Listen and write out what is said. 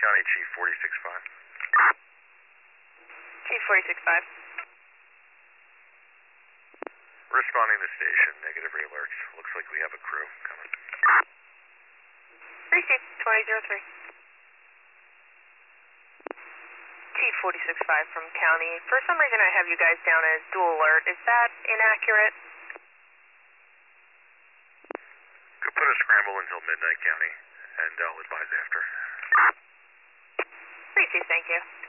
County, Chief 46-5. Chief 46-5. Responding to station, negative alerts. Looks like we have a crew coming. Receive 2003. Chief 46-5 from County. For some reason I have you guys down as dual alert. Is that inaccurate? Could put a scramble until midnight, County, and I'll advise after. Receive, thank you.